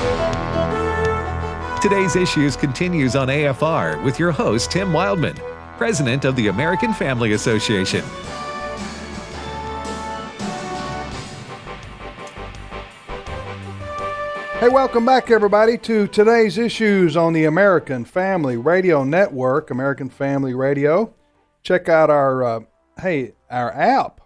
Today's Issues continues on AFR with your host, Tim Wildman, President of the American Family Association. Hey, welcome back, everybody, to Today's Issues on the American Family Radio Network, American Family Radio. Check out our app.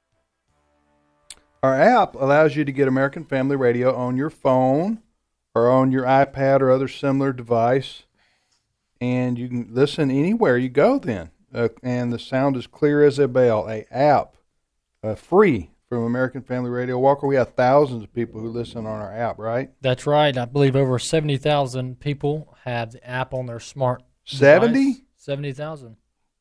Our app allows you to get American Family Radio on your phone or on your iPad or other similar device, and you can listen anywhere you go then. And the sound is clear as a bell. A app, free from American Family Radio. Walker, we have thousands of people who listen on our app, right? That's right. I believe over 70,000 people have the app on their smart 70? 70,000.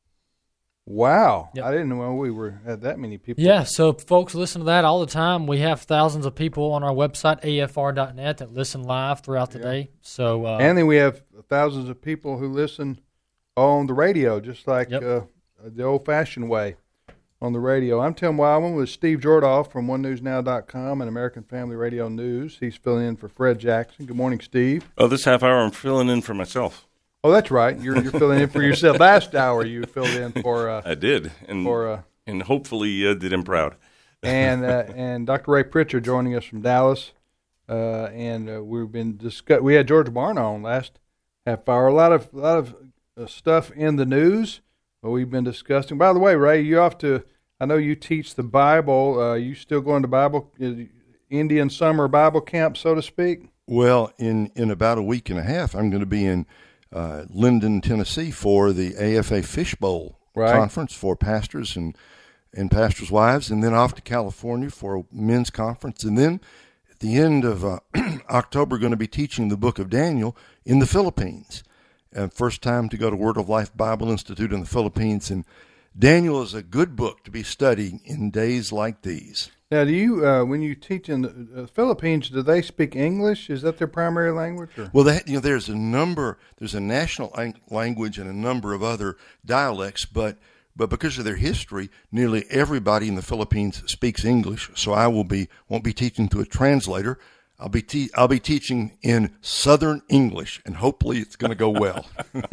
Wow. Yep. I didn't know we had that many people. Yeah, so folks listen to that all the time. We have thousands of people on our website, afr.net, that listen live throughout the day. So, and then we have thousands of people who listen on the radio, just like the old-fashioned way on the radio. I'm Tim Wildman with Steve Jordoff from OneNewsNow.com and American Family Radio News. He's filling in for Fred Jackson. Good morning, Steve. Oh, this half hour I'm filling in for myself. Oh, that's right. You're filling in for yourself. Last hour you filled in for. I did, and hopefully did him proud. and Dr. Ray Pritchard joining us from Dallas, and we've been we had George Barna on last half hour. A lot of stuff in the news we've been discussing. By the way, Ray, you off to? I know you teach the Bible. You still going to Indian summer Bible camp, so to speak? Well, in about a week and a half, I'm going to be in Linden, Tennessee for the AFA Fishbowl Conference for pastors and pastors' wives, and then off to California for a men's conference. And then at the end of October, going to be teaching the book of Daniel in the Philippines. First time to go to Word of Life Bible Institute in the Philippines. And Daniel is a good book to be studying in days like these. Now, do you, when you teach in the Philippines, do they speak English? Is that their primary language? Or? Well, there's a national language and a number of other dialects, but because of their history, nearly everybody in the Philippines speaks English. So I won't be teaching to a translator. I'll be teaching in Southern English, and hopefully it's going to go well.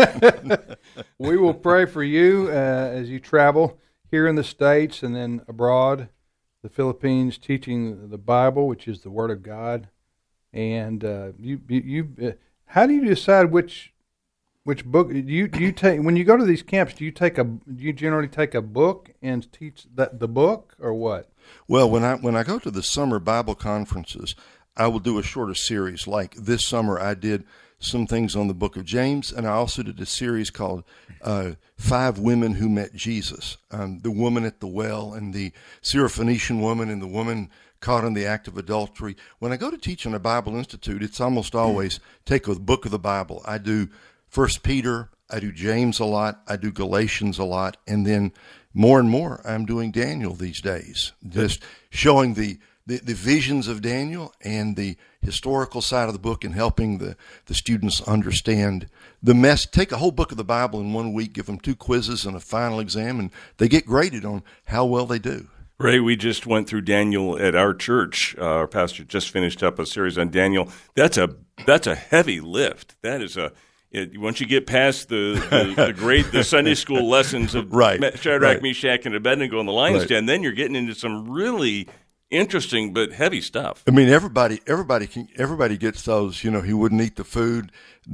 We will pray for you as you travel here in the States and then abroad. The Philippines, teaching the Bible, which is the Word of God, and how do you decide which book do you take when you go to these camps? Do you generally take a book and teach the book, or what? Well, when I go to the summer Bible conferences, I will do a shorter series. Like this summer, I did some things on the book of James, and I also did a series called 5 Women Who Met Jesus, the woman at the well and the Syrophoenician woman and the woman caught in the act of adultery. When I go to teach in a Bible institute, it's almost always take a book of the Bible. I do 1 Peter, I do James a lot, I do Galatians a lot, and then more and more I'm doing Daniel these days, just showing the visions of Daniel and the historical side of the book and helping the students understand the mess. Take a whole book of the Bible in 1 week, give them 2 quizzes and a final exam, and they get graded on how well they do. Ray, we just went through Daniel at our church. Our pastor just finished up a series on Daniel. That's a heavy lift. That is once you get past the Sunday school lessons of Shadrach, Meshach, and Abednego in the lion's den, then you're getting into some really interesting but heavy stuff. I mean, everybody gets those. You know, he wouldn't eat the food,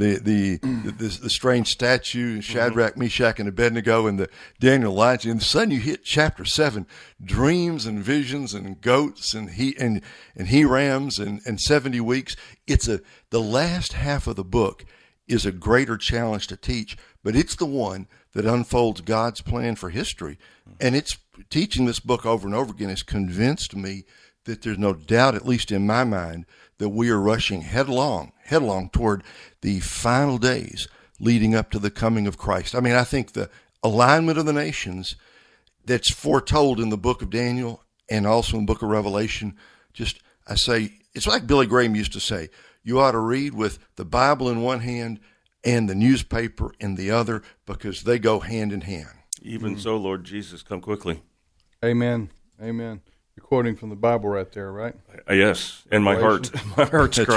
the strange statue, Shadrach, Meshach, and Abednego, and the Daniel lions. And sudden you hit chapter 7, dreams and visions and goats and he rams and 70 weeks. The last half of the book is a greater challenge to teach, but it's the one that unfolds God's plan for history. And it's teaching this book over and over again has convinced me that there's no doubt, at least in my mind, that we are rushing headlong toward the final days leading up to the coming of Christ. I mean, I think the alignment of the nations that's foretold in the book of Daniel and also in the book of Revelation, I say, it's like Billy Graham used to say, you ought to read with the Bible in one hand and the newspaper in the other, because they go hand in hand. Even so, Lord Jesus, come quickly. Amen. Amen. You're quoting from the Bible right there, right? Yes, and my heart's cry. Right.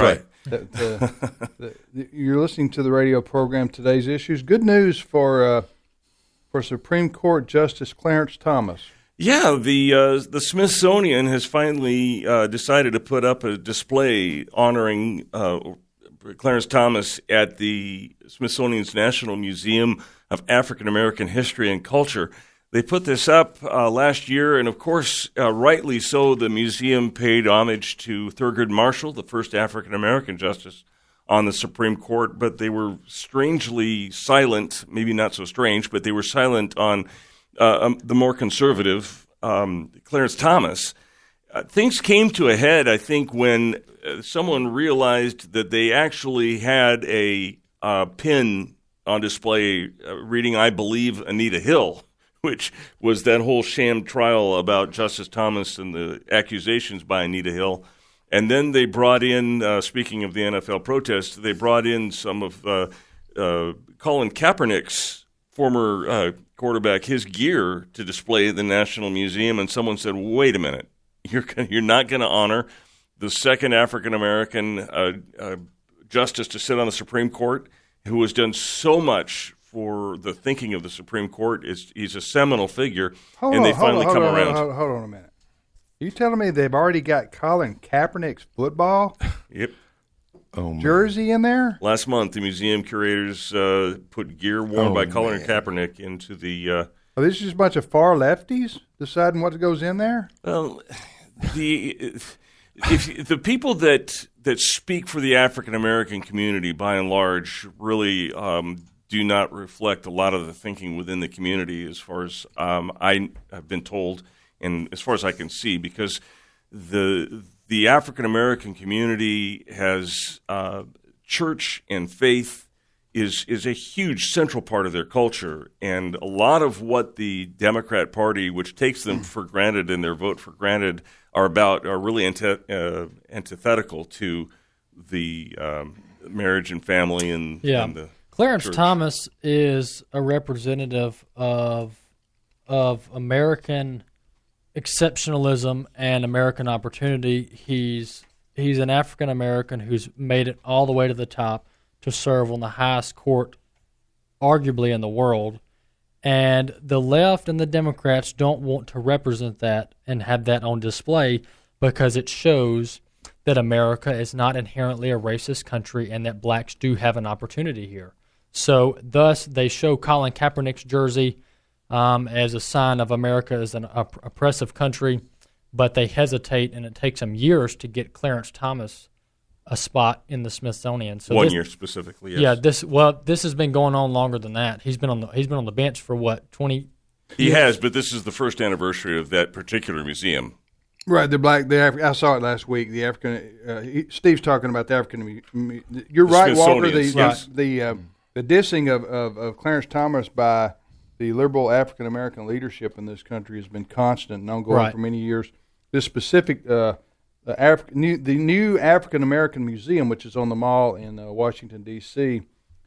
You're listening to the radio program Today's Issues. Good news for Supreme Court Justice Clarence Thomas. Yeah, the Smithsonian has finally decided to put up a display honoring Clarence Thomas at the Smithsonian's National Museum of African American History and Culture. They put this up last year, and of course, rightly so, the museum paid homage to Thurgood Marshall, the first African American justice on the Supreme Court, but they were strangely silent, maybe not so strange, but they were silent on the more conservative Clarence Thomas. Things came to a head, I think, when someone realized that they actually had a pin on display reading, "I believe Anita Hill," which was that whole sham trial about Justice Thomas and the accusations by Anita Hill. And then they brought in, speaking of the NFL protests, they brought in some of Colin Kaepernick's former quarterback, his gear to display at the National Museum. And someone said, wait a minute, you're not going to honor the second African-American justice to sit on the Supreme Court, who has done so much for the thinking of the Supreme Court. He's a seminal figure, they finally come around. Hold on a minute. Are you telling me they've already got Colin Kaepernick's football Yep. jersey in there? Last month, the museum curators put gear worn by Colin Kaepernick into the... Are these just a bunch of far lefties deciding what goes in there? Well, the people that speak for the African American community, by and large, really do not reflect a lot of the thinking within the community, as far as I have been told, and as far as I can see, because the African American community has church and faith is a huge central part of their culture, and a lot of what the Democrat Party, which takes them for granted and their vote for granted, are really antithetical to the marriage and family and the Clarence church. Thomas is a representative of American exceptionalism and American opportunity. He's an African American who's made it all the way to the top to serve on the highest court, arguably in the world. And the left and the Democrats don't want to represent that and have that on display because it shows that America is not inherently a racist country and that blacks do have an opportunity here. So thus they show Colin Kaepernick's jersey as a sign of America as an oppressive country, but they hesitate, and it takes them years to get Clarence Thomas a spot in the Smithsonian. So 1 year specifically, yes. Yeah, this has been going on longer than that. He's been on the bench for what, 20? He has, but this is the first anniversary of that particular museum. Right, I saw it last week. The African, Steve's talking about the African. You're right, Walker. The dissing of Clarence Thomas by the liberal African American leadership in this country has been constant and ongoing for many years. This specific, the new African American Museum, which is on the Mall in Washington D.C.,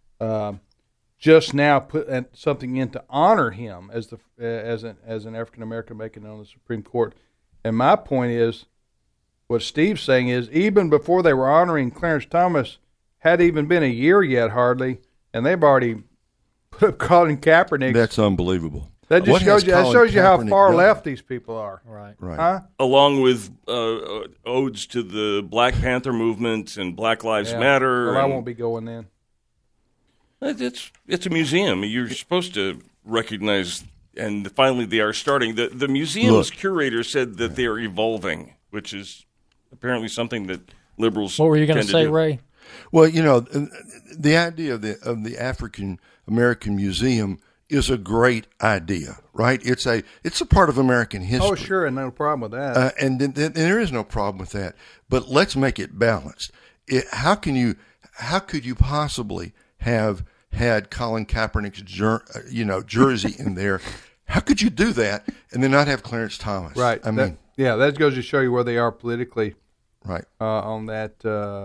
just now put something in to honor him as an African American making it on the Supreme Court. And my point is, what Steve's saying is, even before they were honoring Clarence Thomas, hadn't even been a year yet, hardly, and they've already put up Colin Kaepernick. That's unbelievable. That just shows you how far left these people are. Right. Huh? Along with odes to the Black Panther movement and Black Lives Matter. Well, I won't be going then. It's a museum. You're supposed to recognize, and finally they are starting. The museum's curator said that they are evolving, which is apparently something that liberals What were you going to say, Ray? Well, the idea of the African American Museum is a great idea, right? It's a part of American history. Oh, sure, and no problem with that. And there is no problem with that. But let's make it balanced. How could you possibly have had Colin Kaepernick's jersey in there? How could you do that and then not have Clarence Thomas? Right. That goes to show you where they are politically. Right. On that,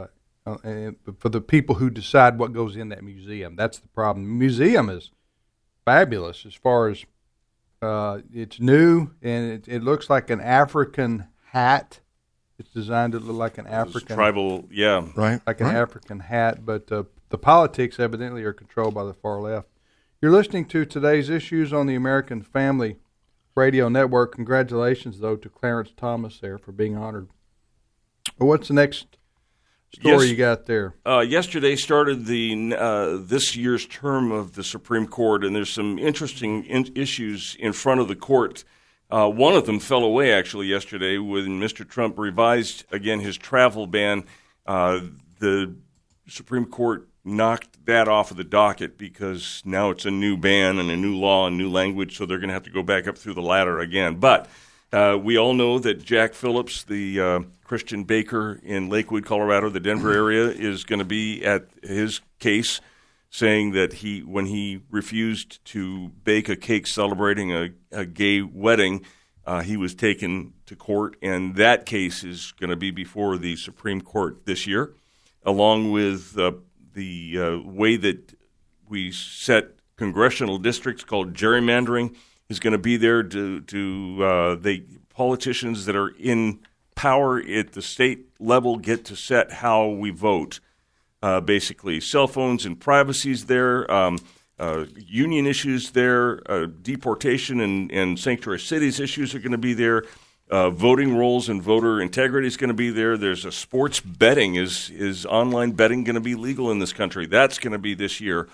for the people who decide what goes in that museum, that's the problem. The museum is fabulous as far as it's new, and it looks like an African hat It's designed to look like an African tribal, Right. like an right. African hat, but the politics evidently are controlled by the far left. You're listening to today's issues on the American Family Radio Network. Congratulations, though, to Clarence Thomas there for being honored. Well, what's the next story you got there? Yesterday started the this year's term of the Supreme Court, and there's some interesting issues in front of the court. One of them fell away, actually, yesterday when Mr. Trump revised, again, his travel ban. The Supreme Court knocked that off of the docket because now it's a new ban and a new law and new language, so they're going to have to go back up through the ladder again. But we all know that Jack Phillips, the Christian baker in Lakewood, Colorado, the Denver area, is going to be at his case, saying that when he refused to bake a cake celebrating a gay wedding, he was taken to court, and that case is going to be before the Supreme Court this year, along with the way that we set congressional districts called gerrymandering is going to be there to the politicians that are in power at the state level get to set how we vote. Basically, cell phones and privacy is there, union issues there, deportation and sanctuary cities issues are going to be there. Voting rolls and voter integrity is going to be there. There's a sports betting. Is online betting going to be legal in this country? That's going to be this year.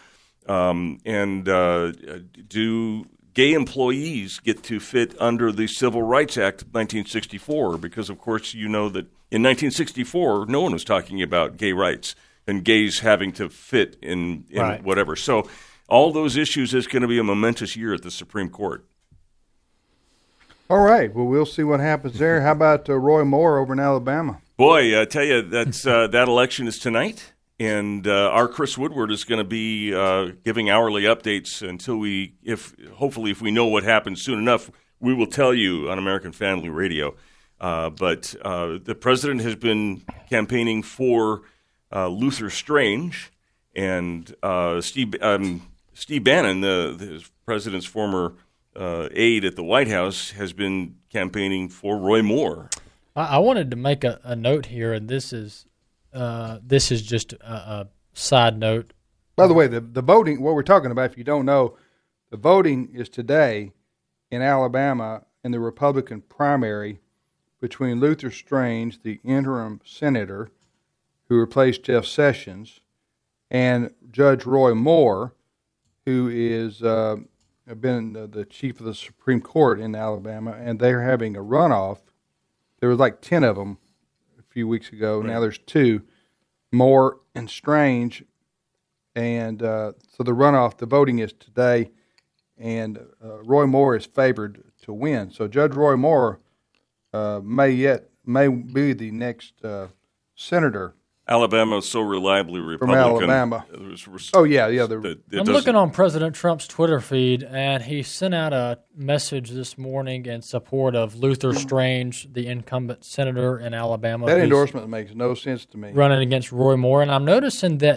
Do gay employees get to fit under the Civil Rights Act of 1964? Because, of course, you know that in 1964, no one was talking about gay rights and gays having to fit in Right. whatever. So all those issues is going to be a momentous year at the Supreme Court. All right. Well, we'll see what happens there. How about Roy Moore over in Alabama? Boy, I tell you, that's that election is tonight, and our Chris Woodward is going to be giving hourly updates until hopefully if we know what happens soon enough, we will tell you on American Family Radio. But the president has been campaigning for Luther Strange, and Steve Bannon, the president's former aide at the White House, has been campaigning for Roy Moore. I wanted to make a note here, and this is just a side note. By the way, the voting, what we're talking about, if you don't know, the voting is today in Alabama in the Republican primary between Luther Strange, the interim senator who replaced Jeff Sessions, and Judge Roy Moore, who is been the chief of the Supreme Court in Alabama, and they're having a runoff. There was like 10 of them a few weeks ago. Right. Now there's 2, Moore and Strange, and so the runoff, the voting is today, and Roy Moore is favored to win. So Judge Roy Moore may be the next senator. Alabama is so reliably Republican. From Alabama. Oh, yeah. I'm looking on President Trump's Twitter feed, and he sent out a message this morning in support of Luther Strange, the incumbent senator in Alabama. That endorsement makes no sense to me. Running against Roy Moore, and I'm noticing that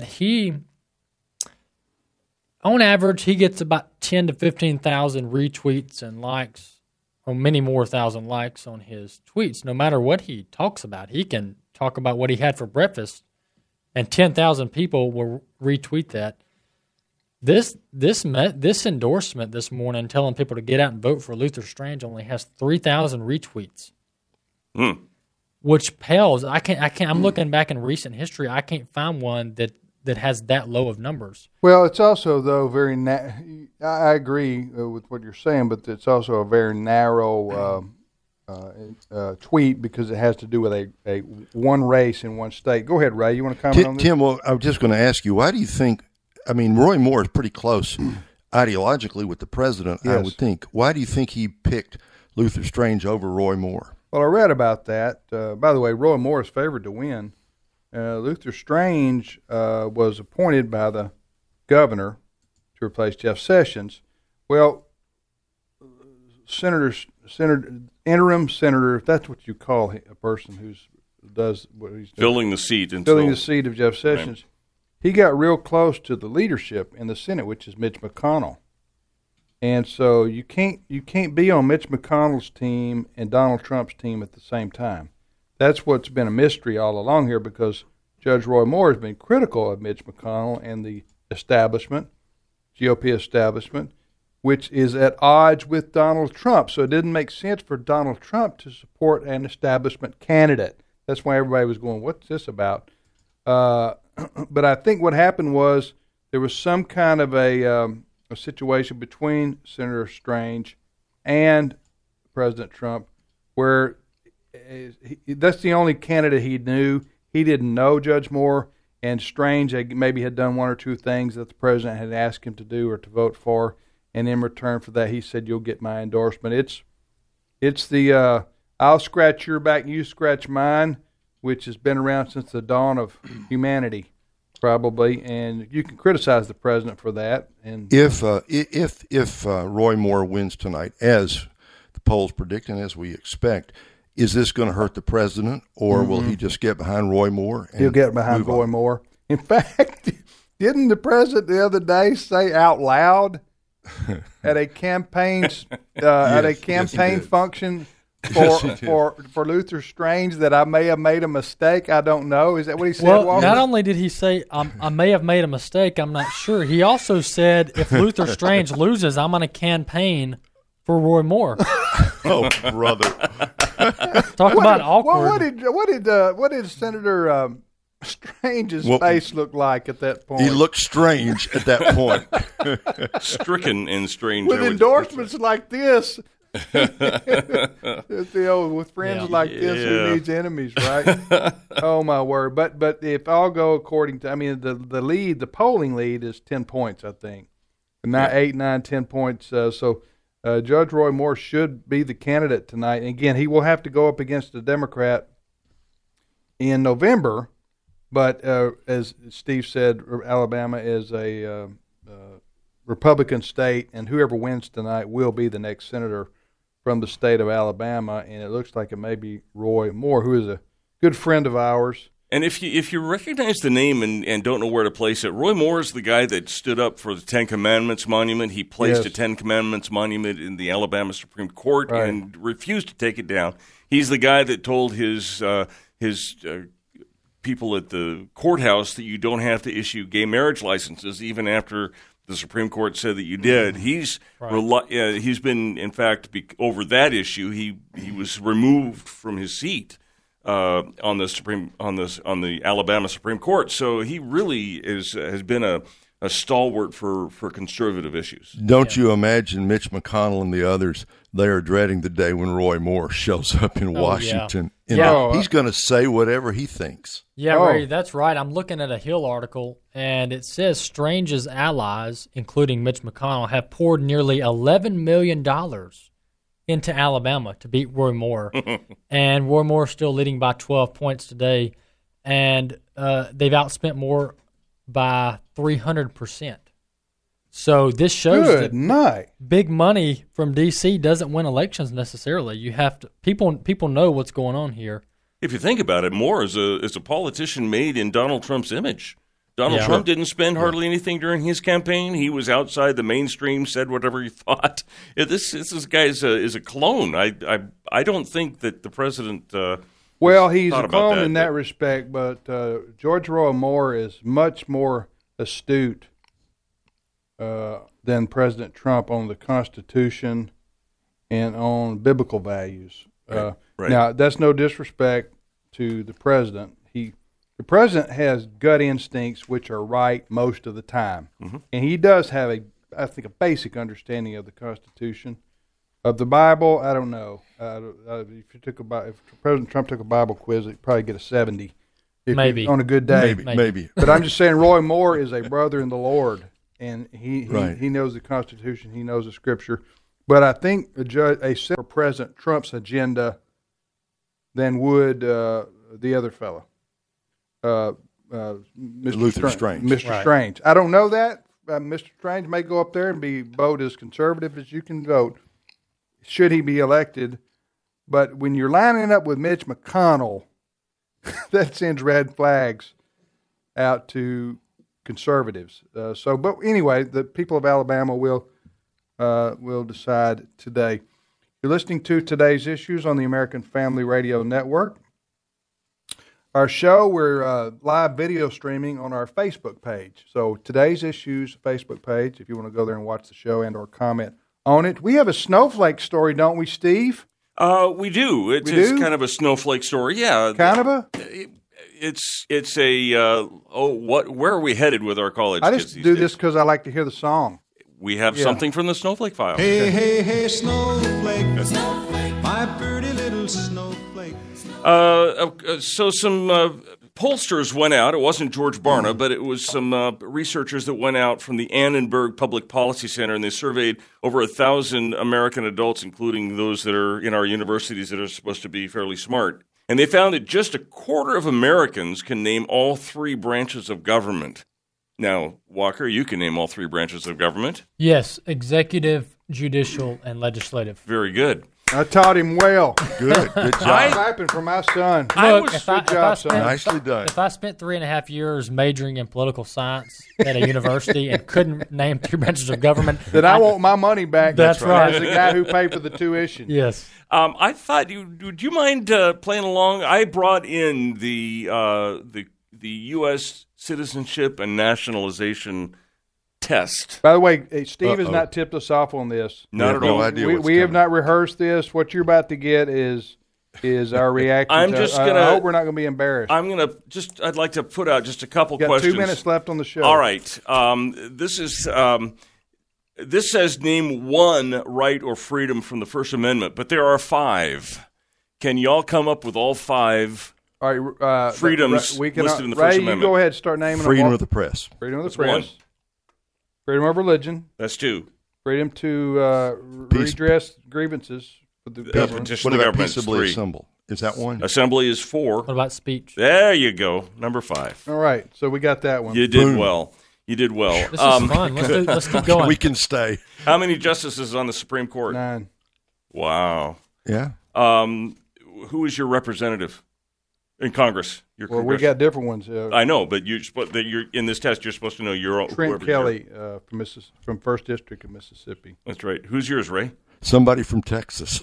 on average, he gets about 10 to 15,000 retweets and likes, or many more thousand likes on his tweets. No matter what he talks about, he can talk about what he had for breakfast, and 10,000 people will retweet that. This endorsement this morning, telling people to get out and vote for Luther Strange, only has 3,000 retweets, which pales. I'm looking back in recent history. I can't find one that has that low of numbers. Well, it's also though I agree with what you're saying, but it's also a very narrow tweet because it has to do with a one race in one state. Go ahead, Ray. You want to comment on this? Tim, well, I was just going to ask you, why do you think, Roy Moore is pretty close ideologically with the president, yes. I would think. Why do you think he picked Luther Strange over Roy Moore? Well, I read about that. By the way, Roy Moore is favored to win. Luther Strange was appointed by the governor to replace Jeff Sessions. Well, interim senator, if that's what you call a person who does what he's doing, filling the seat of Jeff Sessions, right. He got real close to the leadership in the Senate, which is Mitch McConnell, and so you can't be on Mitch McConnell's team and Donald Trump's team at the same time. that's what's been a mystery all along here, because Judge Roy Moore has been critical of Mitch McConnell and the establishment, GOP establishment, which is at odds with Donald Trump. So it didn't make sense for Donald Trump to support an establishment candidate. That's why everybody was going, what's this about? But I think what happened was there was some kind of a situation between Senator Strange and President Trump where that's the only candidate he knew. He didn't know Judge Moore, and Strange maybe had done one or two things that the president had asked him to do or to vote for, and in return for that, he said, "You'll get my endorsement." It's the "I'll scratch your back, you scratch mine," which has been around since the dawn of humanity, probably, and you can criticize the president for that. And if Roy Moore wins tonight, as the polls predict and as we expect, is this going to hurt the president, or will he just get behind Roy Moore? He'll get behind Roy Moore. In fact, didn't the president the other day say out loud at a campaign function for Luther Strange that I may have made a mistake? I don't know. Is that what he said? Well, Walter? Not only did he say I may have made a mistake, I'm not sure. He also said if Luther Strange loses, I'm going to campaign for Roy Moore. Oh, brother! Talk about awkward. What did Senator Strange's face look like at that point? He looked strange at that point. Stricken and strange. With endorsements like this. With friends like this, who needs enemies, right? Oh my word! But if all go according to, the polling lead is 10 points, I think, 8, 9, 10 points. So Judge Roy Moore should be the candidate tonight. And again, he will have to go up against a Democrat in November. But as Steve said, Alabama is a Republican state, and whoever wins tonight will be the next senator from the state of Alabama. And it looks like it may be Roy Moore, who is a good friend of ours. And if you recognize the name and don't know where to place it, Roy Moore is the guy that stood up for the Ten Commandments monument. He placed a Ten Commandments monument in the Alabama Supreme Court and refused to take it down. He's the guy that told his people at the courthouse that you don't have to issue gay marriage licenses even after the Supreme Court said that you did. He's been, in fact, over that issue, he was removed from his seat on the Alabama Supreme Court. So he really has been a stalwart for conservative issues. Don't you imagine Mitch McConnell and the others? They are dreading the day when Roy Moore shows up in Washington. He's going to say whatever he thinks. Yeah, Ray, that's right. I'm looking at a Hill article, and it says Strange's allies, including Mitch McConnell, have poured nearly $11 million into Alabama to beat Roy Moore. And Roy Moore is still leading by 12 points today, and they've outspent Moore by 300%. So this shows big money from D.C. doesn't win elections necessarily. You have to people know what's going on here. If you think about it, Moore is a politician made in Donald Trump's image. Donald Trump didn't spend hardly anything during his campaign. He was outside the mainstream, said whatever he thought. This guy is a clone. I don't think that the president. He's a clone in that respect, but George Roy Moore is much more astute than President Trump on the Constitution and on biblical values. Right. Now, that's no disrespect to the president. The president has gut instincts which are right most of the time. Mm-hmm. And he does have I think a basic understanding of the Constitution. Of the Bible, I don't know. If President Trump took a Bible quiz, he'd probably get a 70. Maybe. On a good day. Maybe. But I'm just saying Roy Moore is a brother in the Lord, and he knows the Constitution, he knows the Scripture. But I think a for President Trump's agenda than would the other fellow, Luther Strange. Mr. Strange. I don't know that. Mr. Strange may go up there and vote as conservative as you can vote, should he be elected. But when you're lining up with Mitch McConnell, that sends red flags out to conservatives. But anyway, the people of Alabama will decide today. You're listening to Today's Issues on the American Family Radio Network. our show. We're live video streaming on our Facebook page. So Today's Issues Facebook page, if you want to go there and watch the show and or comment on it. We have a snowflake story, don't we, Steve? We do. It is kind of a snowflake story. Yeah. Kind of a? It's a, where are we headed with our college I kids just these do days? this because I like to hear the song. We have something from the Snowflake Files. Hey, hey, hey, snowflake, snowflake, my pretty little snowflake. So some pollsters went out. It wasn't George Barna, but it was some researchers that went out from the Annenberg Public Policy Center, and they surveyed over 1,000 American adults, including those that are in our universities that are supposed to be fairly smart. And they found that just a quarter of Americans can name all three branches of government. Now, Walker, you can name all three branches of government. Yes, executive, judicial, and legislative. Very good. I taught him well. Good job. Clapping for my son. Look, if I Nicely done. If I spent 3.5 years majoring in political science at a university and couldn't name three branches of government, Then I want my money back. That's right. As the guy who paid for the tuition. yes. I thought would you mind playing along? I brought in the U.S. Citizenship and Nationalization Test. By the way, Steve has not tipped us off on this. Not at no all. idea. We have not rehearsed this. What you're about to get is our reaction. I'm to- just I gonna- hope we're not going to be embarrassed. I'd like to put out just a couple Got questions. 2 minutes left on the show. All right. This says name one right or freedom from the First Amendment, but there are 5. Can y'all come up with all 5? All right, freedoms we can, listed in the Ray, First you Amendment. go ahead and start naming Freedom them. of the press. Freedom of the That's press. one. Freedom of religion. That's 2. Freedom to redress grievances with the government. Petition What the about government is peaceably 3. assemble? Is that one? Assembly is 4. What about speech? There you go. Number 5. All right, so we got that one. You did Boom. well. You did well. This is fun. Let's keep going. We can stay. How many justices on the Supreme Court? 9. Wow. Yeah. Who is your representative in Congress? Your Well, we got different ones. I know, but you're in this test. You're supposed to know your own. Trent whoever's your- Kelly from 1st District of Mississippi. That's right. Who's yours, Ray? Somebody from Texas.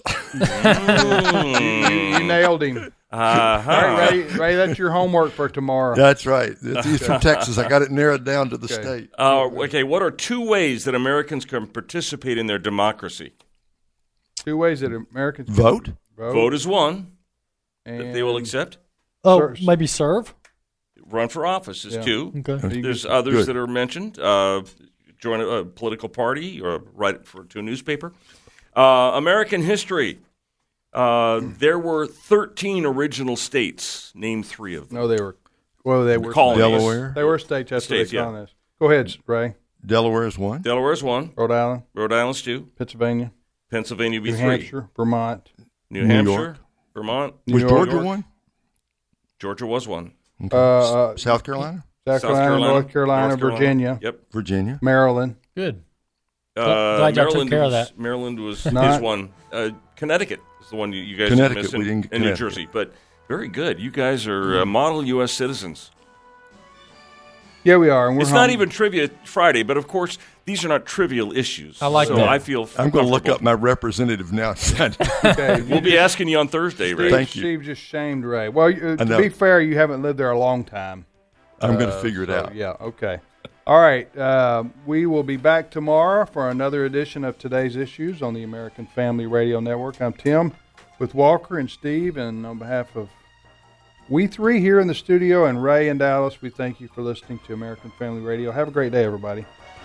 You nailed him. All right, Ray, that's your homework for tomorrow. That's right. He's from Texas. I got it narrowed down to the state. Okay. What are 2 ways that Americans can participate in their democracy? 2 ways that Americans can Vote? Vote is one and that they will accept. Oh, maybe serve? Run for office is 2. Okay. There's others Good. that are mentioned. Join a political party or write to a newspaper. American history. There were 13 original states. Name 3 of them. No, they were Colonies. Delaware? They were states. That's what States, they yeah. call us. Go ahead, Ray. Delaware is one. Delaware is 1. Rhode Island, Rhode Island's 2. Pennsylvania, Pennsylvania would be New 3. Hampshire, Vermont, New New Hampshire, York. Vermont. New Was York, Georgia one? Georgia was 1. South Carolina? South Carolina, North Carolina, Virginia, Yep. Virginia? Maryland. Good. Glad y'all took care of that. Maryland was Not- his one. Connecticut is the one you guys Connecticut, missed we didn't get in New Connecticut. Jersey. But very good. You guys are model U.S. citizens. Yeah, we are. And we're It's not home. even Trivia Friday, but of course, these are not trivial issues. I like so that. I feel I'm going to look comfortable. up my representative now. Okay, We'll be asking you on Thursday, Ray. Thank you. Steve just shamed Ray. Well, to know. be fair, you haven't lived there a long time. I'm going to figure it So, out. Yeah, okay. All right. We will be back tomorrow for another edition of Today's Issues on the American Family Radio Network. I'm Tim with Walker and Steve, and on behalf of we 3 here in the studio and Ray in Dallas, we thank you for listening to American Family Radio. Have a great day, everybody.